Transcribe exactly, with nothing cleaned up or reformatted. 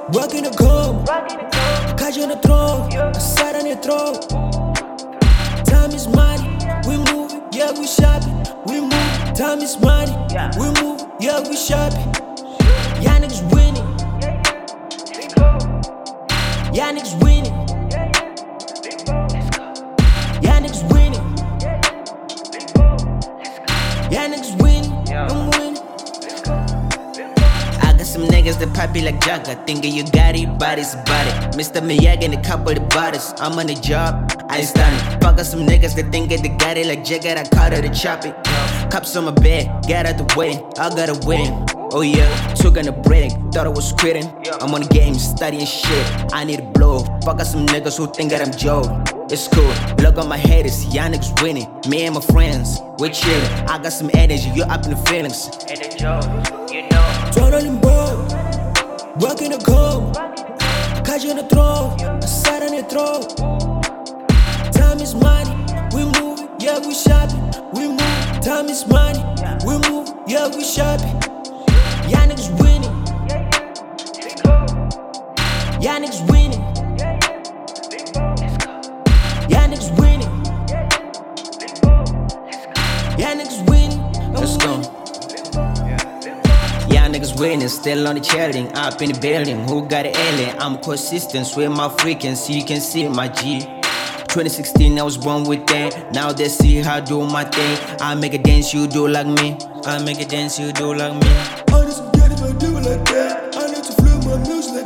Rockin' the comb, catch you on the throne, I sat on your throat. Time is money, we move, yeah we shopping. We move, time is money, we move, yeah we shopping. Y'all niggas winning, y'all niggas winning, y'all niggas winning, y'all niggas winning, I'm winning. Got some niggas that poppy like Jagga, thinking you got it, but it's about it. Mister Miyagi and a couple of bodies, I'm on the job, I stand. Fuck some niggas that think they got it like Jagga, I caught her to chop it. Cops on my bed, get out the way, I gotta win. Oh yeah, took on a break, thought I was quitting. I'm on the game, studying shit, I need a blow. Fuck some niggas who think that I'm Joe. It's cool, look on my haters, y'all niggas winning. Me and my friends, we're chillin'. I got some energy, you're up in the feelings. And the Joe, you know. Turn on them ball, rockin' the comb, catch you on the throne, I sat on your throat. Time is money, we move, yeah we shopping. We move, time is money, we move, yeah we shopping. Y'all niggas winning, y'all niggas winning, y'all niggas winning, y'all niggas winning. Let's go. Y'all niggas winning, still on the charting, up in the building. Who got it alien? I'm consistent, with my frequency, you can see my G. twenty sixteen, I was born with that. Now they see how I do my thing. I make a dance, you do like me. I make a dance, you do like me. I need some get if I do it like that. I need to flip my music.